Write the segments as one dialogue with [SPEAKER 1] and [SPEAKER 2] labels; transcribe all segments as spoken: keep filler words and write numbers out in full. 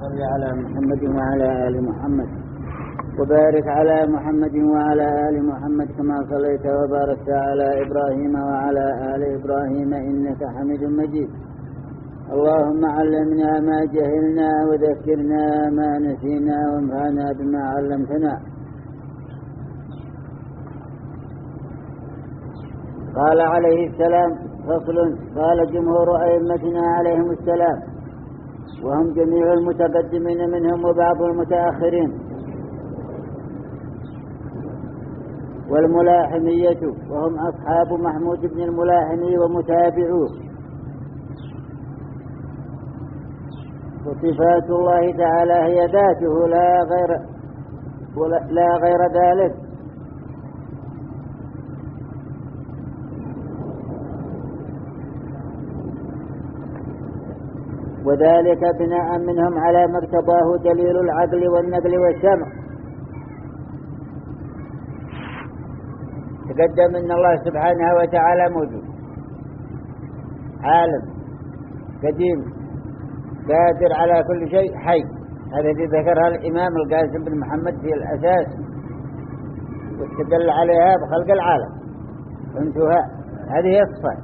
[SPEAKER 1] صل على محمد وعلى آل محمد وبارك على محمد وعلى آل محمد كما صليت وباركت على إبراهيم وعلى آل إبراهيم إنك حميد مجيد. اللهم علمنا ما جهلنا وذكرنا ما نسينا وانفعنا بما علمتنا. قال عليه السلام: فصل. قال جمهور أئمتنا عليهم السلام، وهم جميع المتقدمين منهم وبعض المتأخرين، والملاحمية وهم أصحاب محمود بن الملاحمي ومتابعوه. وصفات الله تعالى هي ذاته لا غير لا غير ذلك، وذلك بناء منهم على ما اقتضاه دليل العقل والنقل والسمع. تقدم ان الله سبحانه وتعالى موجود، عالم، قديم، قادر على كل شيء، حي. هذا الذي ذكرها الإمام القاسم بن محمد في الأساس، واستدل عليها بخلق العالم وانتهاء. هذه هي الصفات.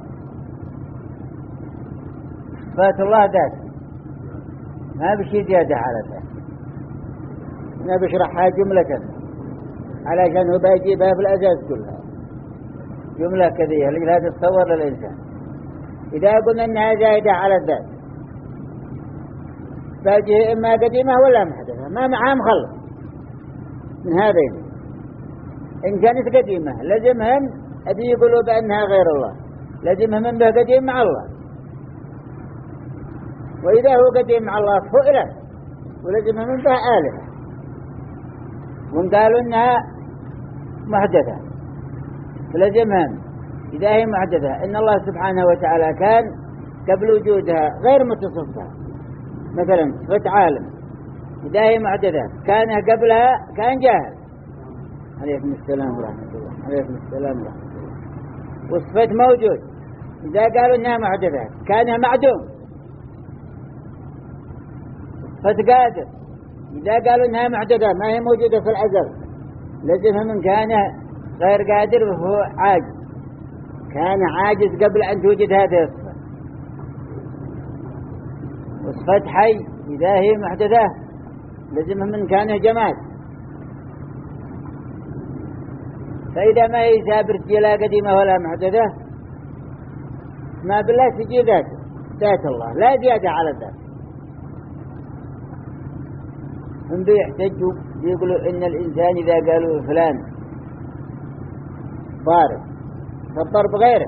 [SPEAKER 1] صفات الله ذات، ما بشي زيادة على ذات. أنا بشرحها جملة علشان هو بيجيبها في الأساس كلها جملة كذية لكي تتصور للإنسان. إذا قلنا أنها زائدة على الذات باجي إما قديمة ولا محدثة، ما معها مخلص من هذين. إن كانت قديمة لازمهم أبي يقولوا بأنها غير الله، لازمهم أنها قديم مع الله. وإذا هو قديم مع الله فئلة، ولازمهم أنها آلهة. وإن قالوا أنها محدثة فلازمهم إذا هي محدثة إن الله سبحانه وتعالى كان قبل وجودها غير متصف بها. مثلا صفة عالم إذا هي محدثة كان قبلها كان جاهل. عليكم السلام ورحمة الله. عليكم السلام ورحمة الله. وصفة موجود إذا قالوا إنها محدثة كان معدوم. صفة قادر إذا قالوا إنها محدثة ما هي موجودة في الأزل، لازم من كان غير قادر وهو عاجز، كان عاجز قبل أن توجد هذه الصفة. وصفة حي إذا هي محدثة لازم من كان جماد. فإذا ما هي ثابت لا قديمة ولا محدثة ما بالله تجي ذات ذات الله لا زيادة على الذات. هم بيحتجوا بيقولوا إن الإنسان إذا قالوا فلان ضارب فالضرب غيره.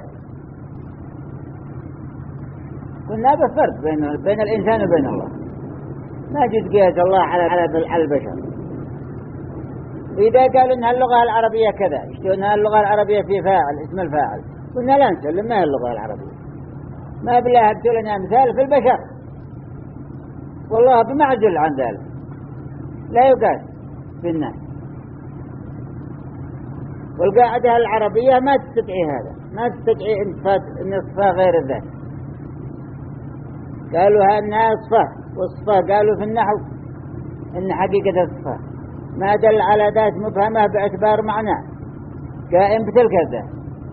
[SPEAKER 1] قلنا بفرق بين بين الإنسان وبين الله، ما جد قياس الله على على البشر. إذا قالوا إن اللغة العربية كذا، يشتوا إن اللغة العربية في فاعل اسم الفاعل، قلنا لا نسلم ما هي اللغة العربية، ما بالله هبتوا لنا مثال في البشر، والله بمعزل عن ذلك لا يقاس في الناس. والقاعدة العربية ما تستدعي هذا، ما تستدعي إن الصفة غير الذات. قالوا أنها صفة، والصفة قالوا في النحو إن حقيقة الصفة ما دل على ذات مبهمة باعتبار معناه قائم بتلك الذات.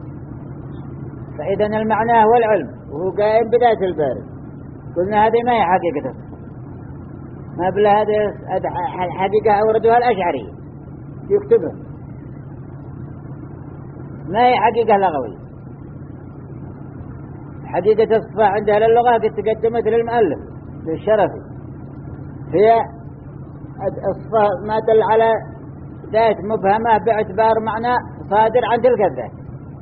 [SPEAKER 1] فإذا المعنى هو العلم وهو قائم بذات الباري. قلنا هذه ما هي حقيقة الصفة، ما بلا هذه الحقيقة أوردها الأشعري يكتبها، ما هي حقيقة لغوية. حقيقة الصفة عندها للغة قد تقدمت للمؤلف للشرفي، هي الصفة ما دل على ذات مبهمة باعتبار معنى صادر عن تلك الذات.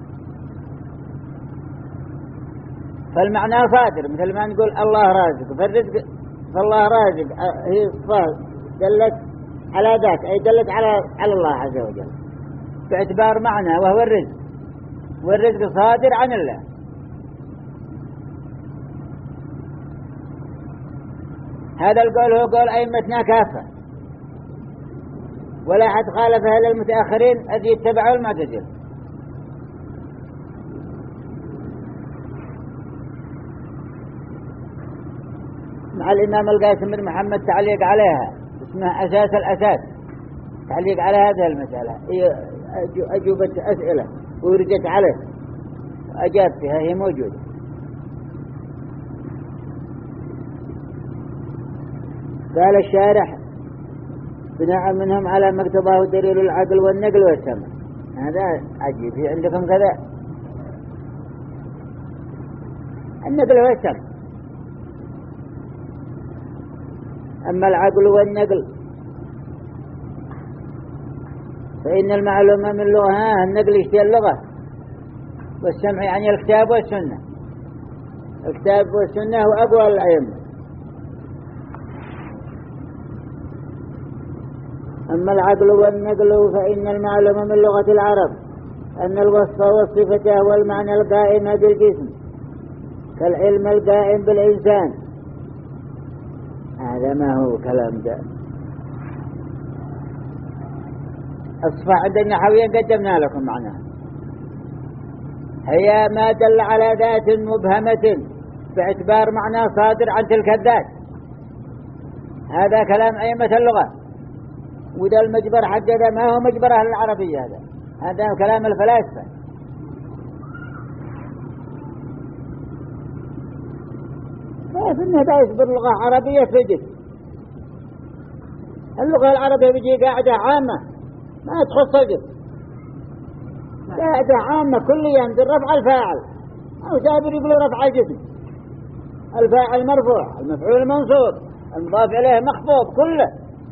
[SPEAKER 1] فالمعنى صادر مثل ما نقول الله رازق، فالرزق فالله رازق هي صفة دلت على ذات، أي دلت على على الله عز وجل باعتبار معنى وهو الرزق، والرزق صادر عن الله. هذا القول هو قول أئمتنا كافة، ولا أحد خالفها للمتأخرين الذي اتبعوا المعتزلة. مع الإمام القاسم بن محمد تعليق عليها اسمها أساس الأساس، تعليق على هذه المسألة، أجوبة أسئلة ورجت عليه وأجاب فيها، هي موجودة. قال الشارح بناء منهم على ما اقتضاه دليل العقل والنقل والسمع. هذا عجيب، في عندكم كذا النقل والسمع. أما العقل والنقل فإن المعلومة من لغة، النقل يشتي اللغة، والسمع يعني الكتاب والسنة. الكتاب والسنة هو أقوى الأئمة. أما العقل والنقل فإن المعلومة من لغة العرب أن الوصف والصفة هو المعنى القائم بالجسم كالعلم القائم بالإنسان. هذا ما هو كلام ده. الصفة عند النحويين قدمنا لكم معناها، هي ما دل على ذات مبهمة باعتبار معنى صادر عن تلك الذات. هذا كلام أئمة اللغة، وده المجبر حق ده ما هو مجبر أهل العربية، هذا هذا كلام الفلاسفة. كيف إنه ده يصبر لغة عربية فجد؟ اللغة العربية بيجي قاعدة عامة ما تخص الجسم، قاعدة عامة كل يوم رفع الفاعل، أو سابر يقولوا رفع الجسم، الفاعل مرفوع، المفعول منصوب، المضاف إليه مخفوض، كله.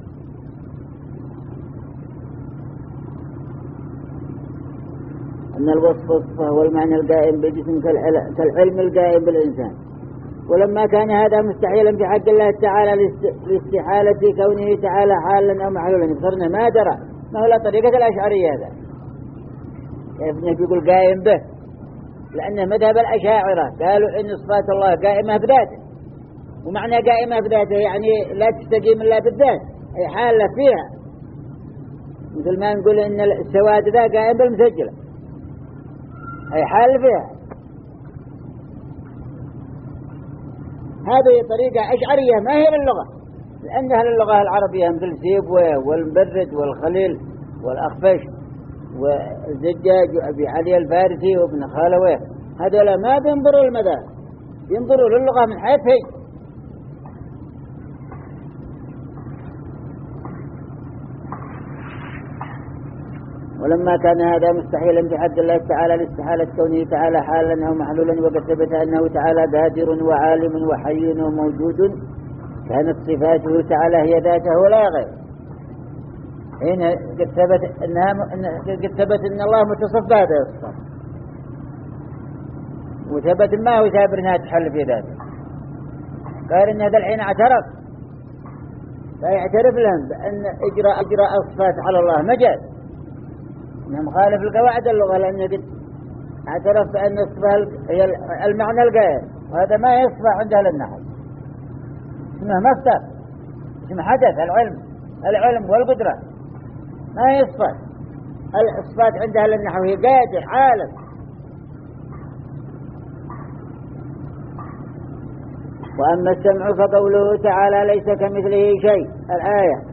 [SPEAKER 1] أن الوصف وصفه والمعنى القائم بالجسم كالعلم القائم بالإنسان. ولما كان هذا مستحيلا في حق الله تعالى لاستحالة كونه تعالى حالا أو محلولا، بصرنا ما درى، ما هو طريقة الأشعرية هذا، ابنه بيقول قائم به، لأن مذهب الأشاعرة قالوا إن صفات الله قائمة بذاته، ومعنى قائمة بذاته يعني لا تستقيم إلا بالذات، أي حالة فيها، مثل ما نقول إن السواد ذا قائم بالمسجلة، أي حال فيها. هذه طريقة أشعرية ما هي للغة، لأنها للغة العربية مثل سيبويه والمبرد والخليل والأخفش والزجاج وأبي علي الفارسي وابن خالويه، هذول ما بينظروا المذاهب، ينظروا للغة من حيث هي. ولما كان هذا مستحيلا في حد الله تعالى لاستحالة كونه تعالى حالا أو محلولا، وقد ثبت أنه تعالى قادر وعالم وحي وموجود، كانت صفاته تعالى هي ذاته ولا غير. هنا قد ثبت أنها قد ثبت أن الله متصف بهذه الصفات، وثبت ما هو سابر أنها تحل في ذاته. قال إن هذا الحين اعترف، لا يعترف لهم بأن إجراء إجراء الصفات على الله مجاز، إنه مخالف القواعد اللغة، لأنه قد اعترف بأن الصفة هي المعنى القائم، وهذا ما يصفى عند أهل النحو، اسمه مصدر، اسمه حدث، العلم العلم والقدرة ما يصفى. الصفات عند أهل النحو هي قادر عالم. وأما السمع فقوله تعالى ليس كمثله شيء، الآية.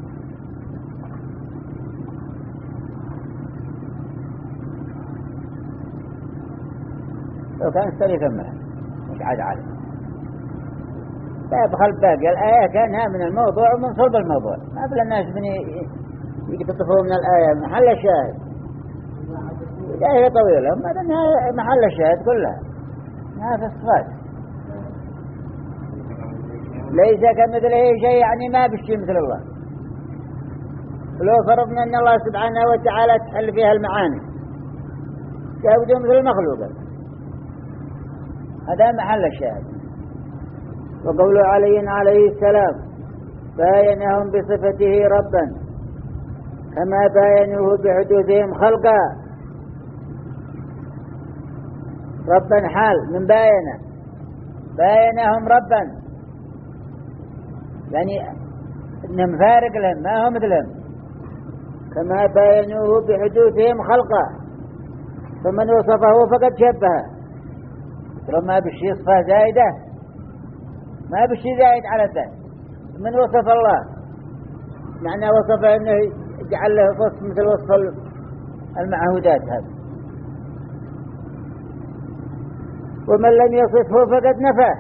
[SPEAKER 1] لو كان السري كملها مش عاد عالم، لا يبخل باقي الآية كانها من الموضوع ومن صلب الموضوع، ما بل الناس بني يقتطفوا من الآية محل الشاهد. الآية طويلة ما بنها محل الشاهد كلها ما في الصفات. ليس كمثله شيء يعني ما بشي مثل الله. لو فرضنا أن الله سبحانه وتعالى تحل فيها المعاني كابدوا مثل المخلوقات، هذا محل الشاهد. وقول علي عليه السلام باينهم بصفته ربا كما باينوه بحدوثهم خلقا. ربا حال من باينه، باينهم ربا يعني انهم فارق لهم ما هو مثلهم، كما باينوه بحدوثهم خلقا، فمن وصفه فقد شبهه. لما بالشيء صفة زائدة ما بشي زايد على الذات. من وصف الله معنى وصفه أنه جعل له وصف مثل وصف المعهودات هذا. ومن لم يصفه فقد نفاه.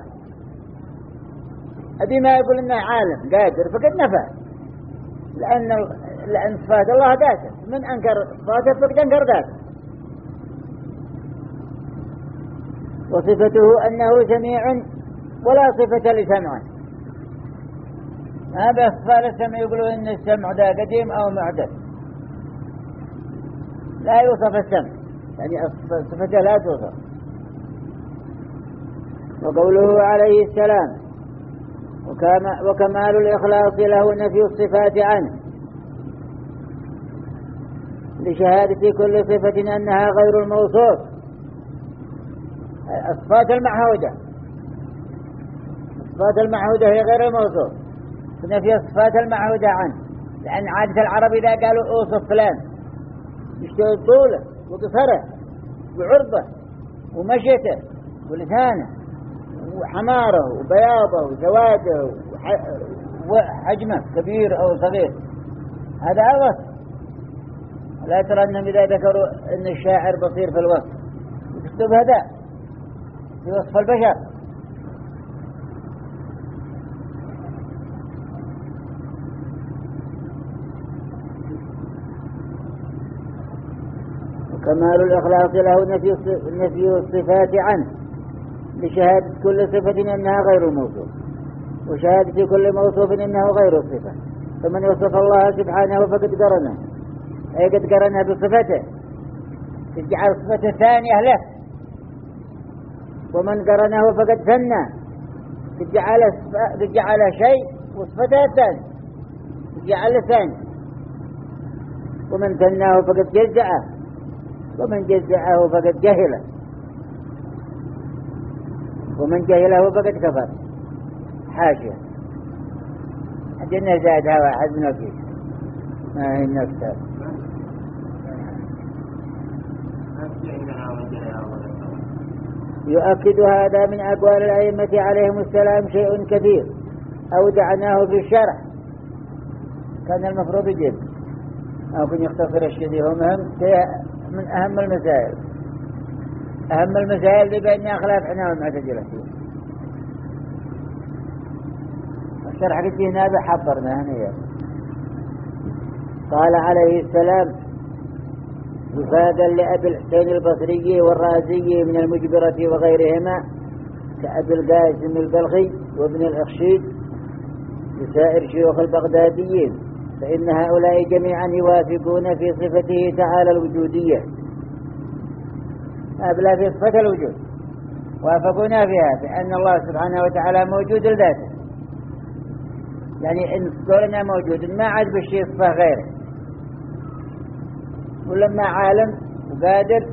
[SPEAKER 1] أبي ما يقول إنه عالم قادر فقد نفاه، لأن لأن صفات الله ذاته، من أنكر صفاته فقد أنكر ذاته. وصفته أنه سميع ولا صفة لسمعه. هذا صفات السمع يقولون إن السمع ذا قديم أو معدل، لا يوصف السمع، يعني صفته لا توصف. وقوله عليه السلام وكمال الإخلاص له نفي الصفات عنه لشهادة كل صفة أنها غير الموصوف. الصفات المعهودة الصفات المعهودة هي غير الموصوف، نفي الصفات المعهودة عنه، لأن عادة العرب إذا قالوا أوصف فلان يشتغل طوله وقصره وعرضه ومشيته ولسانه وحماره وبياضه وسواده وحجمه كبير أو صغير، هذا وصف. لا ترى أنهم إذا ذكروا أن الشاعر بصير في الوصف يكتب هذا في وصف البشر. وكمال الإخلاص له نفي الصفات عنه لشهادة كل صفة أنها غير الموصوف، وشهادة كل موصوف أنه غير الصفة. فمن وصف الله سبحانه فقد قرنه، أي قد قرنه بصفته، تجعل صفته ثانية له. ومن قرنه فقد ثنى، تجعل تجعل شيء وصفته الثاني، تجعل الثاني. ومن ثناه فقد جزعه، ومن جزعه فقد جهله، ومن جهله فقد كفر. حاشية عندنا زادها واحد من الكيس ما هي النفس. يؤكد هذا من أقوال الأئمة عليهم السلام شيء كثير أودعناه في الشرح، كان المفروض يجب أو كن يختصر الشيء. هو مهم من أهم المسائل أهم المسائل اللي بيننا خلاف احنا والمعتزلة فيه. الشرح قلت هنا بحضرنا هنا. قال عليه السلام وفادا لأبي الحسين البصري والرازي من المجبرة وغيرهما كأبي القاسم البلخي وابن الأخشيد لسائر شيوخ البغداديين، فإن هؤلاء جميعا يوافقون في صفته تعالى الوجودية، أبلا في صفة الوجود وافقونا فيها بأن الله سبحانه وتعالى موجود لذاته، يعني إن قولنا موجود ما عاد بالشيء صفة غيره، ولما عالم وقادر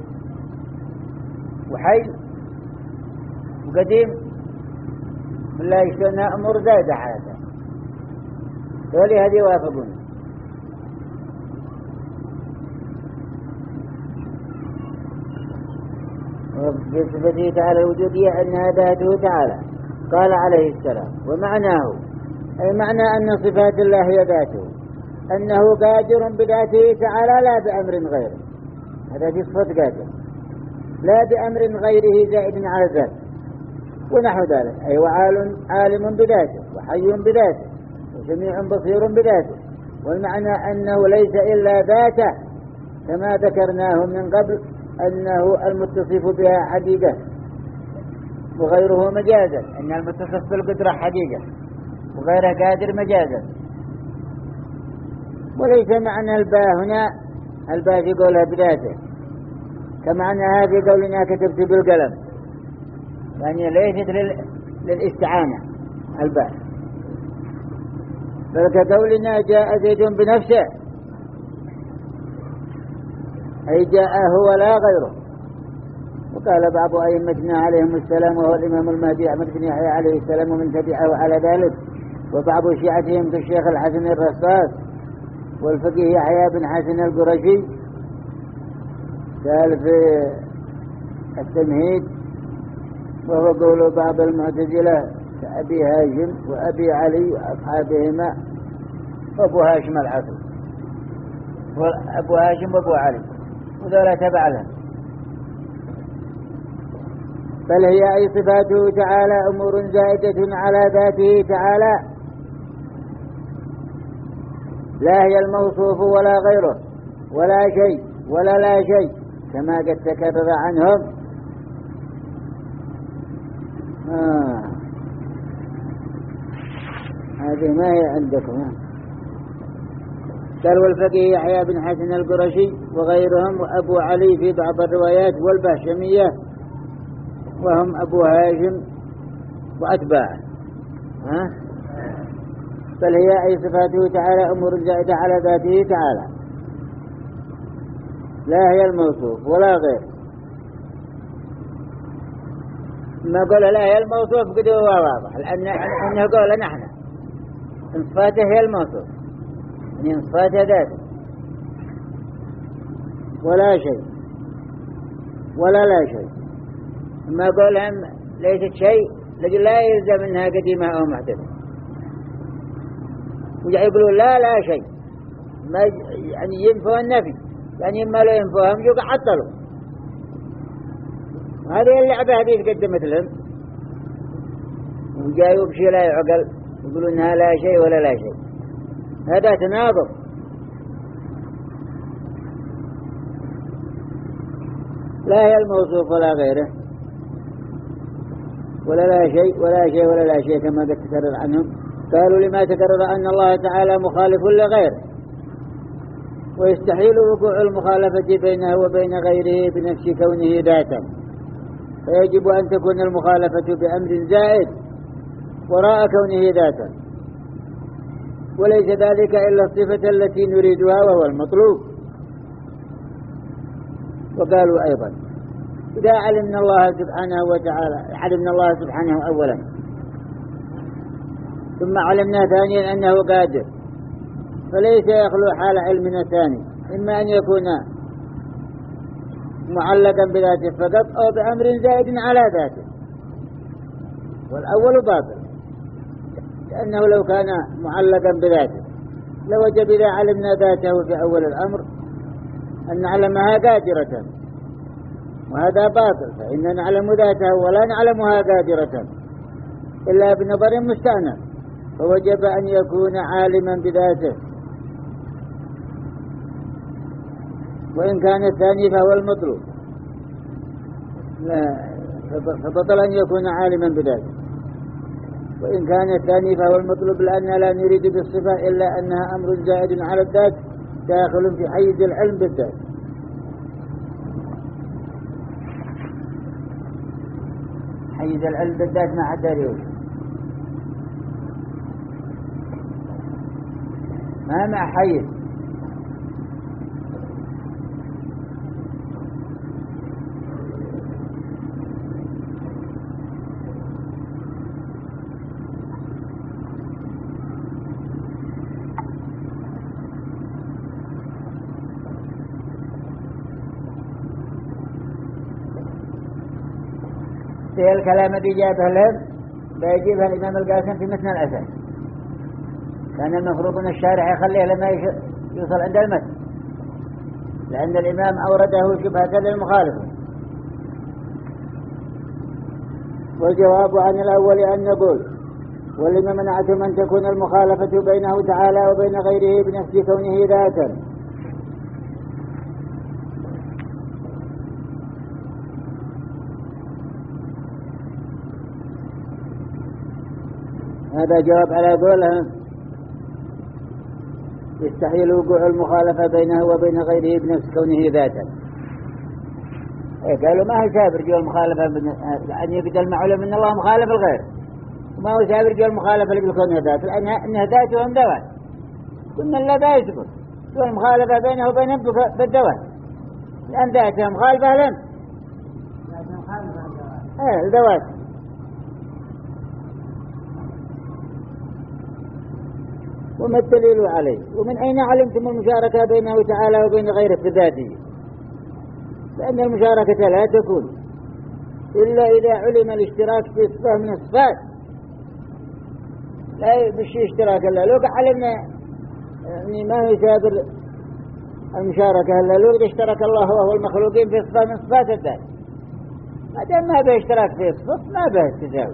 [SPEAKER 1] وحي وقديم ولا يشتونها أمور زايدة حالته، دولي هذه وافقون. بصفته تعالى الوجودية أنها ذاته تعالى. قال عليه السلام ومعناه أي معنى أن صفات الله هي ذاته أنه قادر بذاته تعالى لا بأمر غيره، هذا في صفة قادر لا بأمر غيره زائد على الذات ونحو ذلك، أي وعال عالم بذاته وحي بذاته وسميع بصير بذاته. والمعنى أنه ليس إلا ذاته كما ذكرناه من قبل أنه المتصف بها حقيقة وغيره مجازا، أن المتصف بالقدرة حقيقة وغيره قادر مجازا. وليس معنى الباء هنا الباء في قولها بذاته كمعنى في قولنا كتبت بالقلم، يعني ليست للاستعانة الباء، بل كقولنا جاء زيد بنفسه أي جاء هو لا غيره. وقال بعض أئمتنا عليهم السلام وهو الإمام المهدي أحمد بن يحيى عليه السلام ومن تبعه على ذلك، وبعض شيعتهم كالشيخ الحسن الرصاص والفقيه يحيى بن حسن القرشي قال في التمهيد وهو قول بعض المعتزلة أبي هاشم وأبي علي وأصحابهما وأبو هاشم العصر، أبو هاشم وأبو علي وذولا تبع لهم. بل هي أي صفاته تعالى أمور زائدة على ذاته تعالى، لا هي الموصوف ولا غيره ولا شيء ولا لا شيء كما قد تكرر عنهم. آه. هذه ما هي عندكم. قال والفقيه يحيى بن حسن القرشي وغيرهم وأبو علي في بعض الروايات والبهشمية وهم أبو هاشم وأتباعه. ها؟ بل هي أي صفاته تعالى أمور زائدة على ذاته تعالى، لا هي الموصوف ولا غير. ما قال لا هي الموصوف قد هو واضح، لأن أنه قال نحن إن صفاته هي الموصوف، إن صفاته ذاته ولا شيء ولا لا شيء. ما قولهم ليست شيء لكن لا يلزم أنها قديمة أو محدثة، ويقولون لا لا شيء، ما يعني ينفوا النفي، يعني ما لا ينفوهم يقع عطلوا. هذه اللعبة هذه تقدمت لهم وجايوا بشيء لا يعقل، يقولون انها لا شيء ولا لا شيء. هذا تناقض. لا هي الموصوف ولا غيره ولا لا شيء ولا شيء ولا لا شيء كما قد تكرر عنهم. قالوا لما تكرر أن الله تعالى مخالف لغيره، ويستحيل وقوع المخالفة بينه وبين غيره بنفس كونه ذاتا، فيجب أن تكون المخالفة بأمر زائد وراء كونه ذاتا، وليس ذلك إلا الصفة التي نريدها وهو المطلوب. وقالوا أيضا إذا علمنا الله سبحانه وتعالى علمنا الله سبحانه أولا ثم علمنا ثانيا أنه قادر، فليس يخلو حال علمنا ثاني إما أن يكون معلقا بذاته فقط أو بأمر زائد على ذاته، والأول باطل، لأنه لو كان معلقا بذاته لوجب إذا علمنا ذاته في أول الأمر أن نعلمها قادرة، وهذا باطل، فإننا نعلم ذاته ولا نعلمها قادرة إلا بنظر مستأنف، فوجب أن يكون عالما بذاته، وإن كان الثاني فهو المطلوب، فبطل أن يكون عالما بذاته، وإن كان الثاني فهو المطلوب، لأننا لا نريد بالصفة إلا أنها أمر زائد على الذات داخل في حيز العلم بالذات. حيز العلم بالذات ما حد يريد، ما مع حيز. في الكلام الذي جابه لهم بيجيبها الإمام القاسم في مثنى الأساس، كان المفروض أن الشارع يخليه لما يوصل عند المتن، لأن الإمام أورده شبهة للمخالف. والجواب عن الأول أن نقول ولما منعتم أن تكون المخالفة بينه تعالى وبين غيره بنفس كونه ذاتا، هذا جواب على قولهم يستحيل وقوع المخالفة بينه وبين غيره بنفس كونه ذاتا. قالوا ما هو سابر جو المخالفة أن يقدر معلوم أن الله مخالف الغير، وما هو سابر جو المخالفة اللي بكونه ذات، لأنه ذاتهم دوات، كنا لا ذا يثبت جو المخالفة بينه وبينهم بالدوات، لأن ذاتهم مخالفة لهم ايه الذوات. وما الدليل عليه؟ ومن أين علمتم المشاركة بينه تعالى وبين غيره في ذاته؟ لأن المشاركة لا تكون إلا إذا علم الاشتراك في صفة من الصفات لا بشي اشتراك إلا لو علمنا يعني ما يسابر المشاركة إلا لو اشترك الله وهو المخلوقين في صفة من صفات الذات. ما دام ما به اشتراك في صفة ما به تساوي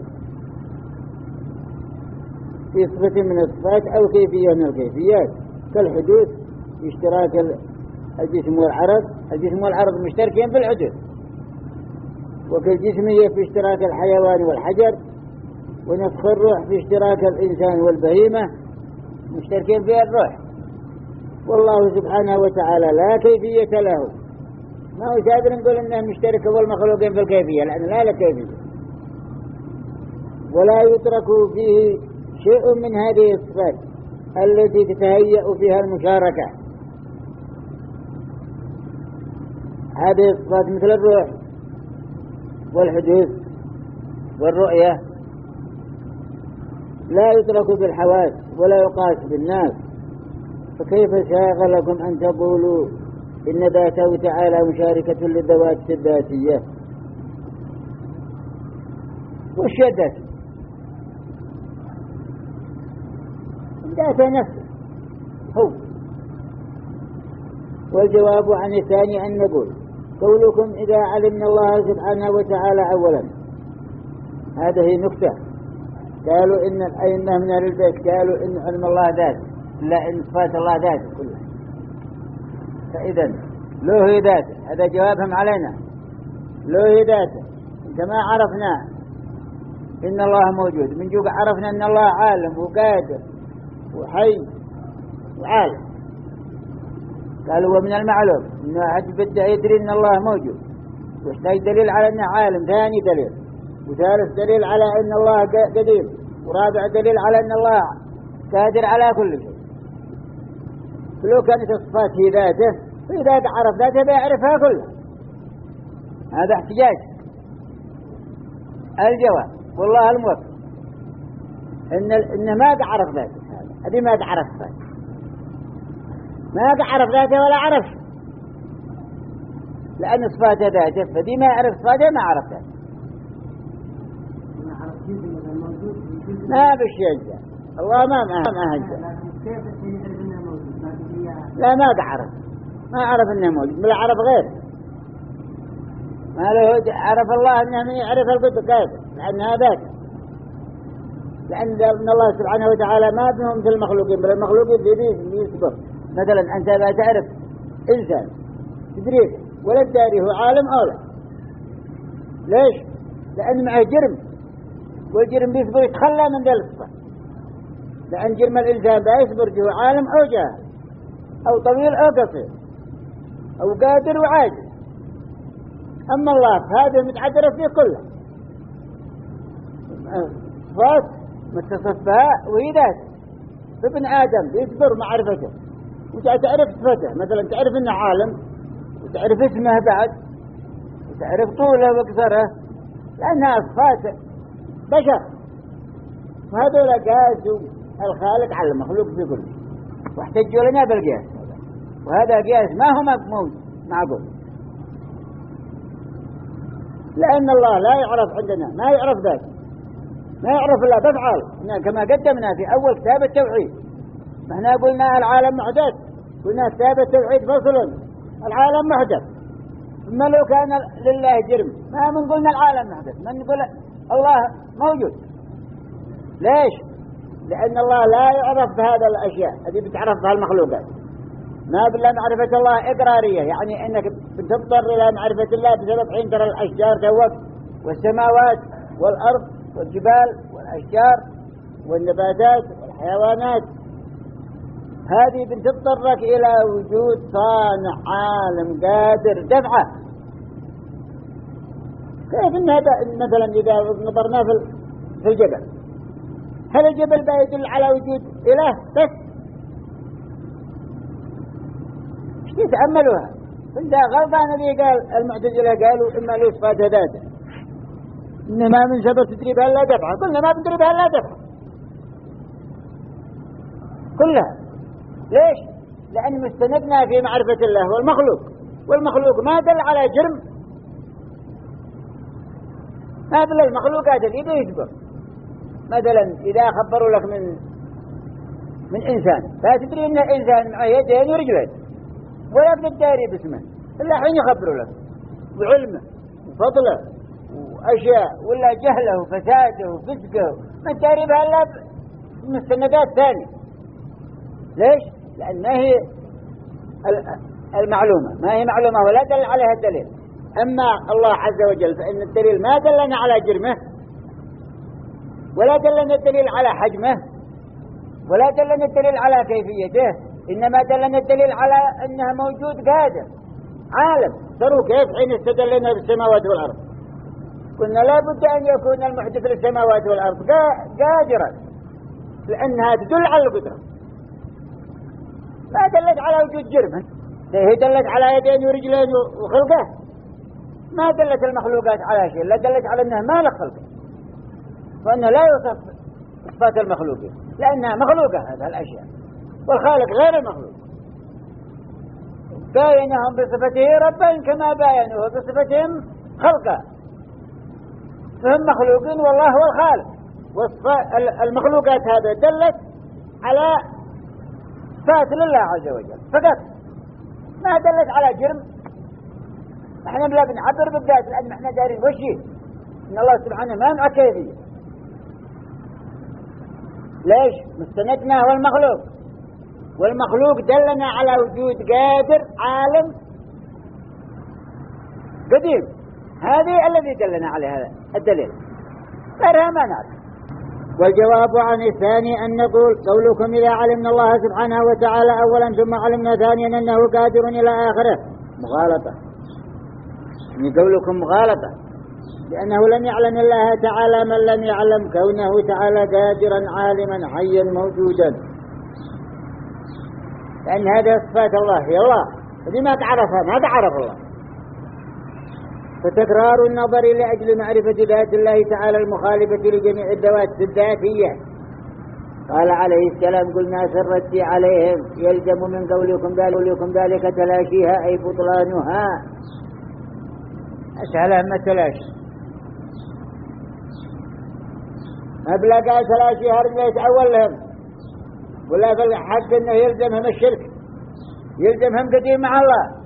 [SPEAKER 1] في صفة من الصفات أو كيفية من الكيفيات، كالحدوث اشتراك الجسم والعرض. الجسم والعرض مشتركين في الحدوث، وكالجسمية في اشتراك الحيوان والحجر، ونفخ الروح في اشتراك الإنسان والبهيمة مشتركين في الروح. والله سبحانه وتعالى لا كيفية له، ما هو قادر نقول انه مشترك والمخلوقين في الكيفية، لأن لا لا كيفية، ولا يترك فيه شيء من هذه الصفات التي تتهيأ فيها المشاركة. هذه الصفات مثل الروح والحدوث والرؤية لا يترك بالحواس ولا يقاس بالناس، فكيف شاغ لكم أن تقولوا إن ذاته تعالى مشاركة للذوات الذاتية؟ والشدة ذات نفسه هو. والجواب عن الثاني أن نقول قولكم إذا علمنا الله سبحانه وتعالى أولا، هذه نكتة. قالوا إن الأئمة من أهل البيت قالوا إن علم الله ذات، لا إن صفات الله ذات كلها، فإذا له ذاته، هذا جوابهم علينا، له ذاته. إذا ما عرفنا إن الله موجود من جوق عرفنا إن الله عالم وقادر وحي وعالم. قالوا ومن المعلوم إنه عد بدأ يدري إن الله موجود، واحتاج دليل على إنه عالم، ثاني دليل، وثالث دليل على إن الله قدير، ورابع دليل على إن الله قادر على كل شيء. فلو كانت الصفات هي ذاته، فإذا عرف ذاته بيعرفها كلها. هذا احتجاج. الجواب والله الموفق إن إن ما عرف ذاته، هذه ما عرف ذاته، ما عرف ذاته ولا عرف، لأن صفات ذاته، فدي ما يعرف صفاته ما عرف ذاته، ما بشيء. الله ما ما هجر، لا ما عرف، ما عرف إنه موجود، بل عرف غير. ما له عرف الله إنه من يعرف القدر قادر، لأنها ذاته، لأن الله سبحانه وتعالى ما بهم مثل المخلوقين، بل المخلوقين يدري يصبر. مثلا أنت لا تعرف إنسان تدريه ولا تداري هو عالم أو لا. ليش؟ لأن معه جرم، والجرم بيصبر يتخلى من ذلك الصفة، لأن جرم الإنسان بيصبر هو عالم أو جاهل أو طويل أو قصير أو قادر وعاجز. أما الله هذا متعذر فيه كله، صفات متصف بها وهي ذاته. فابن آدم بيصبر معرفته، وتعرف صفته، مثلا تعرف إنه عالم، وتعرف اسمه بعد، وتعرف طوله وقصره، لأنها صفات بشر. وهذول قاسوا الخالق على المخلوق في كل شيء، واحتجوا لنا بالقياس، وهذا قياس ما هو موجود معقول، لأن الله لا يعرف عندنا، ما يعرف ذاته، ما يعرف إلا بفعل. كما قدمنا في أول كتاب التوحيد، احنا قلنا العالم محدث، قلنا كتاب التوحيد فصل العالم محدث. ثم لو كان لله جرم ما من قلنا العالم محدث، من نقول الله موجود. ليش؟ لأن الله لا يعرف بهذا الأشياء التي بتعرف بها المخلوقات، ما بالله معرفة الله إقرارية، يعني أنك بتضطر إلى معرفة الله بسبب حين ترى الأشجار توك والسماوات والأرض والجبال والأشجار والنباتات والحيوانات، هذه بتضطرك إلى وجود صانع عالم قادر دفعه. كيف إن هذا مثلا إذا نظرنا في الجبل، هل الجبل بيدل على وجود إله بس؟ ايش تتأملوها؟ إذا غلطان الذي قال المعتزلة قالوا إما له صفات ذاته، إن ما من سبب تدري بها لا دفعه، قلنا ما تدري بها لا دفعه كلها. ليش؟ لأن مستندنا في معرفة الله والمخلوق، والمخلوق ما دل على جرم، ما دل المخلوقات الذي يجبر، مثلا إذا خبروا لك من من إنسان فتدري إن إنسان معه يدين ورجلين ولا بتداري باسمه إلا حين يخبروا لك وعلمه وفضله وأشياء ولا جهله وفساده وفسقه ما تداري بها إلا بمستندات ثانية. ليش؟ لأن ما هي المعلومة ما هي معلومة ولا دل عليها الدليل. أما الله عز وجل فإن الدليل ما دلنا على جرمه ولا دلنا الدليل على حجمه ولا دلنا الدليل على كيفيته، إنما دلنا الدليل على أنه موجود قادر عالم. تروا كيف حين استدلنا بالسماوات والأرض قلنا لا بد أن يكون المحدث للسماوات والأرض قادرا لأنها تدل على القدرة. ما دلت على وجود جرمه، هي دلت على يدين ورجلين وخلقه. ما دلت المخلوقات على شيء، لا دلت على أنها ما لك خلقه، وأنه لا يوصف صفات المخلوقين لأنها مخلوقة هذه الأشياء، والخالق غير المخلوق. باينهم بصفته ربا كما باينوه بصفتهم خلقا، فهم مخلوقين والله هو الخالق. والمخلوقات هذه دلت على صفات لله عز وجل فقط، ما دلت على جرم. احنا بلا بنعبر بالذات لأن احنا دارين وشي إن الله سبحانه ما مع كيفية. ليش؟ مستندنا هو المخلوق، والمخلوق دلنا على وجود قادر عالم قديم. هذه الذي دلنا عليه هذا الدليل، غيرها ما نعرف. والجواب عن الثاني أن نقول قولكم إذا علمنا الله سبحانه وتعالى أولا ثم علمنا ثانيا أنه قادر إلى آخره مغالطة. يعني قولكم مغالطة لأنه لم يعلم الله تعالى من لم يعلم كونه تعالى قادرا عالما حيا موجودا، لأن هذه صفات الله هي الله الذي ما تعرفها ما تعرف الله. فتكرار النظر لأجل معرفة ذات الله تعالى المخالفة لجميع الذوات الذاتية. قال عليه السلام قلنا سردت عليهم يلزم من قولكم ذلك, قولكم ذلك تلاشيها أي بطلانها. أسهلها ما تلاشي أبلا قال تلاشيها رجل يتعول لهم، ولا بالحق أنه يلزمهم الشرك يلزمهم قديم مع الله،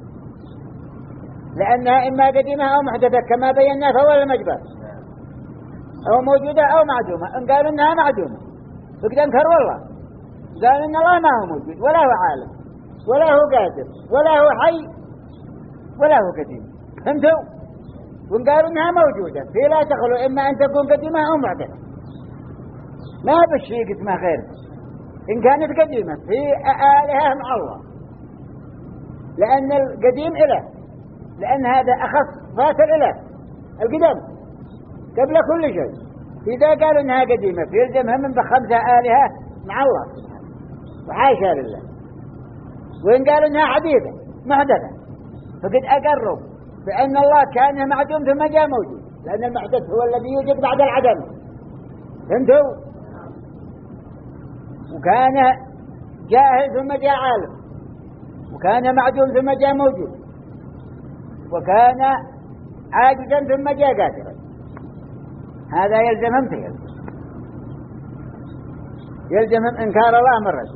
[SPEAKER 1] لأنها إما قديمة أو محدثة كما بينا في أول المجبر، أو موجودة أو معدومة. إن قالوا إنها معدومة فقد انكر والله، قال إن الله ما هو موجود ولا هو عالم ولا هو قادر ولا هو حي ولا هو قديم. فهمتوا؟ وإن قالوا إنها موجودة في لا تخلو إما أن تكون قديمة أو محدثة، ما بشي قسمها غير. إن كانت قديمة في آلهة مع الله، لأن القديم إله، لأن هذا أخص صفات الإله القدم قبل كل شيء. إذا قالوا إنها قديمة فيلزمها من بخمسة آلهة مع الله وحاشا لله. وإن قالوا إنها حديثة محدثة فقد أقروا بأن الله كان معدوم ثم جاء موجود، لأن المحدث هو الذي يوجد بعد العدم. فهمتوا؟ وكان جاهل ثم جاء عالم، وكان معدوم ثم جاء موجود، وكان عاجزا ثم جاء قادرا. هذا يلزمهم تيلزم يلزمهم إنكار الله مرة.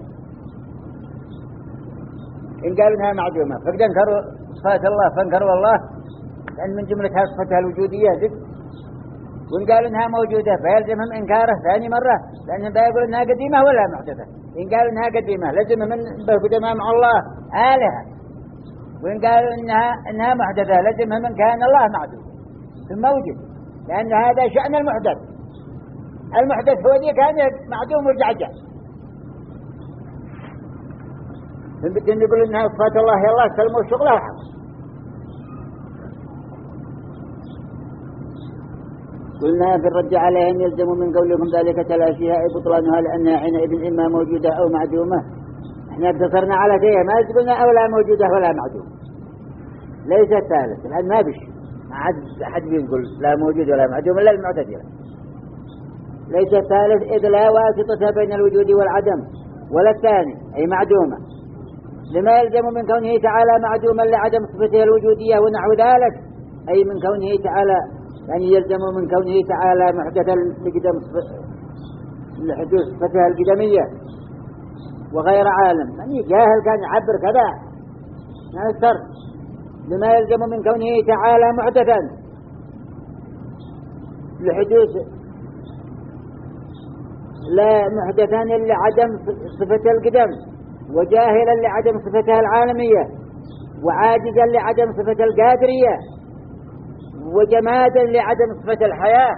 [SPEAKER 1] إن قالوا إنها معدومة فقد انكروا صفات الله فانكروا الله، لأن من جملتها صفتها الوجودية ذك. وإن قالوا إنها موجودة فيلزمهم إنكاره ثاني مرة، لأنهم بيقولوا إنها قديمة ولا محدثة. إن قالوا إنها قديمة لزم من بقدماء مع الله آلهة، وإن قالوا إنها إنها محدثة لزم من كان الله معدوم ثم وجد، لأن هذا شأن المحدث. المحدث هو ذي كان معدوم ورجع جاء. فبدنا نقول إنها صفات الله يا الله سلموا شغلها وحق. قلنا في الرد عليهم يلزم من قولكم ذلك تلاشيها أي بطلانها، لأنها حينئذ إما موجودة أو معدومة. احنا اقتصرنا على شيء ما قلنا أو لا موجودة ولا معدومة، ليس الثالث. الآن ما بش ما حد حد بيقول لا موجود ولا معدوم إلا المعتزلة. ليس الثالث إذ لا واسطة بين الوجود والعدم، ولا الثاني أي معدومة، لما يلزم من كونه تعالى معدوما لعدم صفته الوجودية ونحو ذلك، أي من كونه تعالى يعني يلزم من كونه تعالى محدثا لقدم لحدوث صفتها القدمية وغير عالم. من يجاهل كان يعبر كذا ما يستر لما يلزم من كونه تعالى محدثا لحدوث لا محدثا لعدم صفة القدم، وجاهلا لعدم صفتها العالمية، وعاجزا لعدم صفة القادرية، وجمادا لعدم صفة الحياة،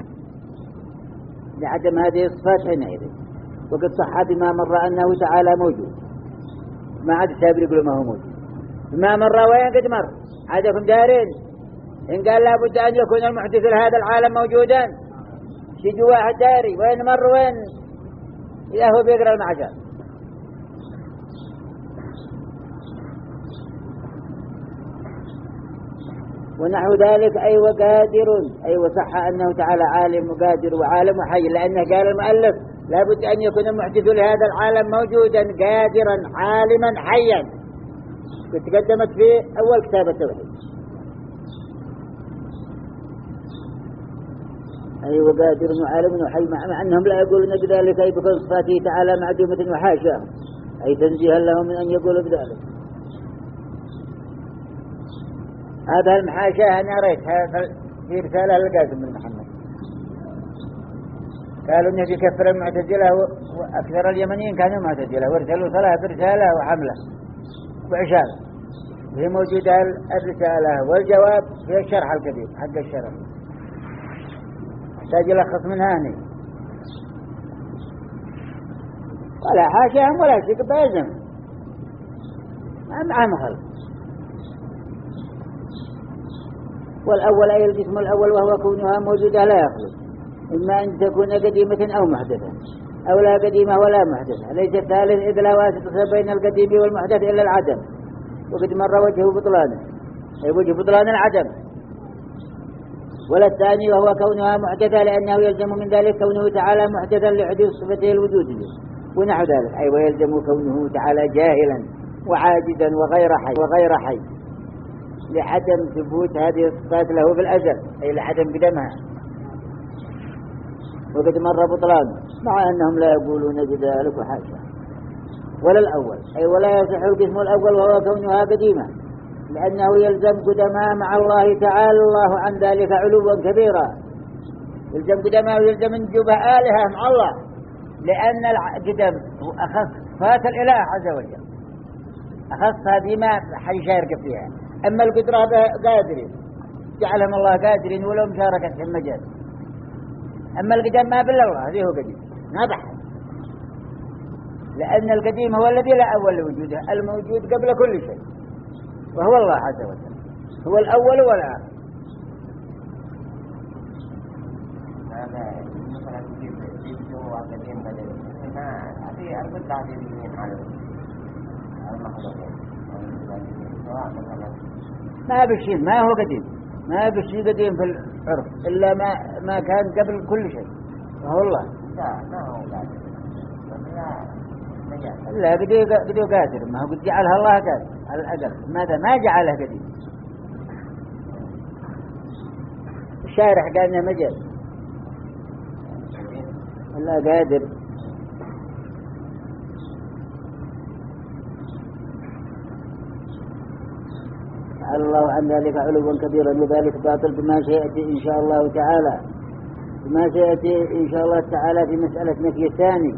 [SPEAKER 1] لعدم هذه الصفات حينئذ. وقد صح بما مر أنه تعالى موجود، ما عاد السابر يقول ما هو موجود. بما مر وين قد مر عادكم دارين إن قال لابد أن يكون المحدث لهذا العالم موجودا، شجوا واحد داري وين مر وين إذا هو بيقرأ المعجم. ونحو ذلك أي وقادر، أي وصح أنه تعالى عالم وقادر وعالم وحي، لأنه قال المؤلف لابد أن يكون المحدث لهذا العالم موجودا قادرا عالما حيا، تقدمت في أول كتاب التوحيد. أي وقادر وعالم وحي، مع أنهم لا يقولون بذلك أي بكل صفاته تعالى معدومة وحاشا، أي تنزيها لهم من أن يقولوا بذلك. هذا المحاشاه أنا رأيتها في رسالة للقاسم بن محمد، قالوا إنه يكفر المعتزلة وأكثر اليمنيين كانوا معتزلة، وارسلوا ثلاث رسالة وحملة وعشاء، وهي موجودة الرسالة والجواب في الشرح القديم حق الشرح، احتاج يلخص من هاني ولا حاشاهم ولا شيء بيزم مع مخل. والأول أي الجسم الأول وهو كونها موجودة لا يخلق، إما أن تكون قديمة أو محدثة، أو لا قديمة ولا محدثة. ليس الثالث إذ لا واسطة بين القديم والمحدث إلا العدم، وقد مر وجهه بطلانه أي وجه بطلان العدم. ولا الثاني وهو كونها محدثة، لأنه يلزم من ذلك كونه تعالى محدثا لحدوث صفته الوجودية. ونحو ذلك أي ويلزم كونه تعالى جاهلا وعاجزا وغير حي وغير حي لعدم ثبوت هذه الصفات له في الأزل، أي لعدم قدمها، وقد مر بطلان، مع أنهم لا يقولون بذلك وحاشا. ولا الأول أي ولا يصح القسم الأول وهو كونها قديمة، لأنه يلزم قدماء مع الله تعالى الله عن ذلك علوا كبيرا، يلزم قدماء ويلزم نجوب آلهة مع الله، لأن القدم هو أخص صفات الإله عز وجل، أخصها بما حيشارك فيها. أما القدرة قادرين جعلهم الله قادرين ولو مشاركة في المجال. أما القدم ما بالله الله هذه هو قديم ما بحث، لأن القديم هو الذي لا أول لوجوده، الموجود قبل كل شيء وهو الله عز وجل، هو الأول والآخر.
[SPEAKER 2] هذا مثلا في هو قديم بدل ما هذه أربط هذه من على المخلوقين سواء مثلا
[SPEAKER 1] ما بشيء ما هو قديم، ما بشيء قديم في العرف إلا ما ما كان قبل كل شيء وهو الله.
[SPEAKER 2] لا ما هو قادر
[SPEAKER 1] لا قديم قديم قادر، ما هو قد جعلها الله قادر على الأقل، ماذا ما جعله قديم. الشارح قال إنه مجال الله قادر. الله عن ذلك علوا كبيرا، وذلك باطل بما سيأتي إن شاء الله تعالى، بما سيأتي إن شاء الله تعالى في مسألة نفي الثاني،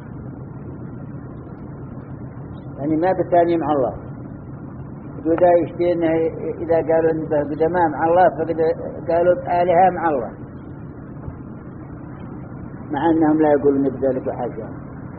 [SPEAKER 1] يعني ما بالثاني مع الله. وذا يشتين إذا قالوا إنه قدماء مع الله فقد قالوا آلهة مع الله، مع أنهم لا يقولون بذلك حاجة.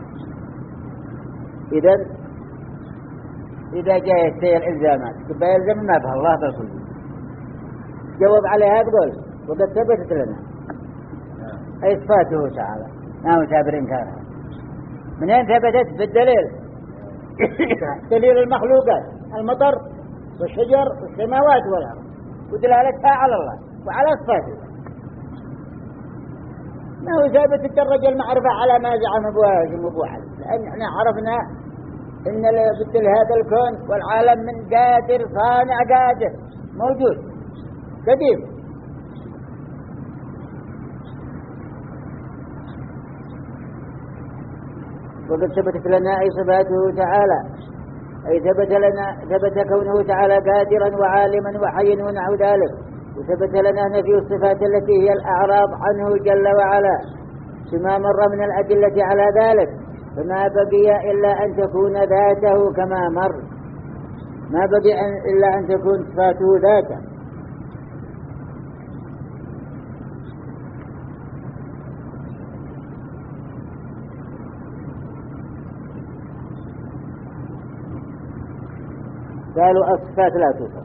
[SPEAKER 1] إذن إذا جاء السير إلزامات تبقى يلزم ما به الله بالكل. جواب عليها تقول وقد ثبتت لنا أي صفاته تعالى ما هو سابر إنكارها. من أين ثبتت؟ بالدليل دليل المخلوقات، المطر والشجر والسماوات والأرض، ودلالتها على الله وعلى صفاته. ما هو ثابت الدرجة المعرفة على ما زعم أبو حل، لأن احنا عرفنا إن مثل هذا الكون والعالم من قادر صانع قادر موجود قديم. وقد ثبتت لنا أي صفاته تعالى، أي ثبت لنا ثبت كونه تعالى قادرا وعالما وحيا ونحو ذلك، وثبت لنا نفي الصفات التي هي الأعراض عنه جل وعلا كما مر من الأدلة على ذلك، فما بقي إلا أن تكون ذاته كما مر، ما بقي إلا أن تكون صفاته ذاته. قالوا الصفات لا توصف،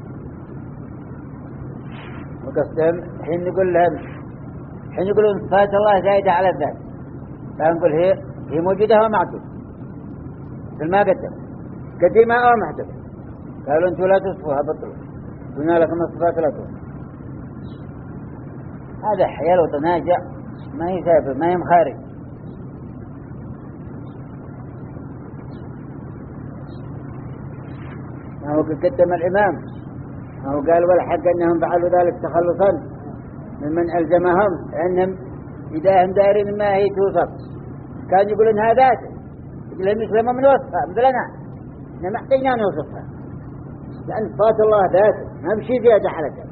[SPEAKER 1] وقصدهم حين نقول لهم حين يقولون صفات الله زايدة على الذات، فنقول هي هي موجودة ومعدوم مثل ما قدم قديمة أو محدثة. قالوا أنتم لا تصفوها بطلوا، قلنا لكم الصفات لا توصف. هذا حيال وتناجع، ما هي ثابت، ما هي مخارج. هو قدم الإمام، هو قال والحق أنهم فعلوا ذلك تخلصا ممن ألزمهم، لأنهم إذا هم دارين ما هي توصف كان يقولون هذا ذاته، يقولون مثل ما من وصفها مثلنا، إحنا محتاجين نوصفها لأن صفات الله ذاته ما بشي زيادة على ذلك.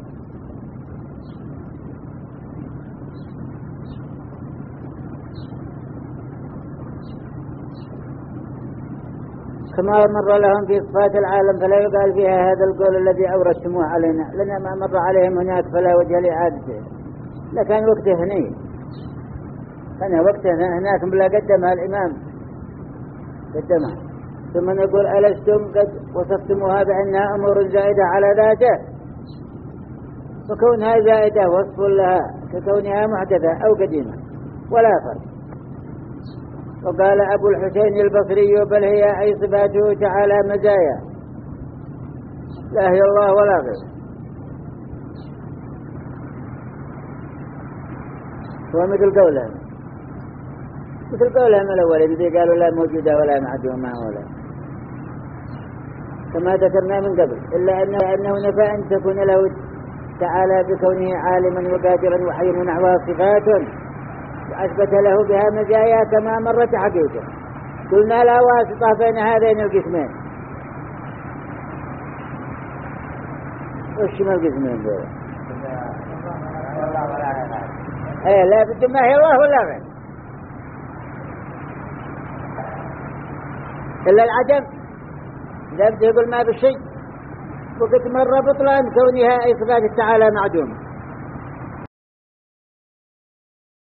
[SPEAKER 1] كما مر لهم في صفات العالم فلا يقال فيها هذا القول الذي أوردتموه علينا، لنا ما مر عليهم هناك فلا وجه لإعادته، لكان وقته هني كان وقته هناك بلا قدمها الإمام قدمها. ثم نقول ألستم قد وصفتموها بأنها أمور زائدة على ذاته، وكونها زائدة وصف لها ككونها محدثة أو قديمة ولا فرق. وقال أبو الحسين البصري بل هي أي صفاته تعالى مزايا لا هي الله ولا غيره. هو مثل قولهم مثل قولهم الأولين الذي قالوا لا موجودة ولا معدومة ولا، كما ذكرنا من قبل، إلا أنه, أنه نفى أن تكون له تعالى بكونه عالما وقادرا وحيا ونحوها صفات، وأثبت له بها مزايا كما مرت حقيقة. قلنا لا واسطة بين هذين القسمين. وش ما القسمين دول؟ ايه لا بد ما هي الله ولا غير، إلا العدم إذا بدي يقول ما بالشيء، وقد مر بطلان كونها أي صفات تعالى معدومة.